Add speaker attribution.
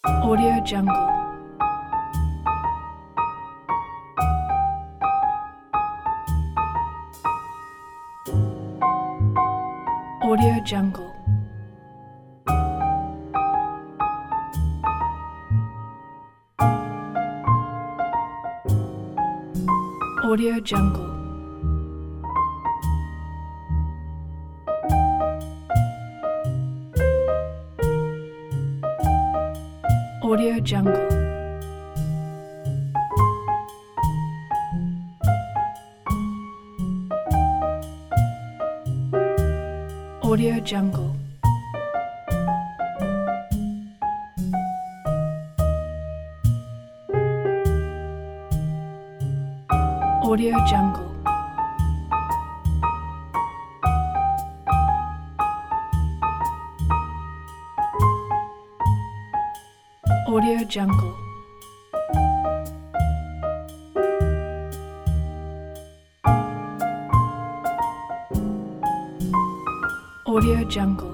Speaker 1: Audio Jungle. Audio Jungle. Audio Jungle. Audio Jungle. Audio Jungle. Audio Jungle. Audio Jungle. Audio Jungle.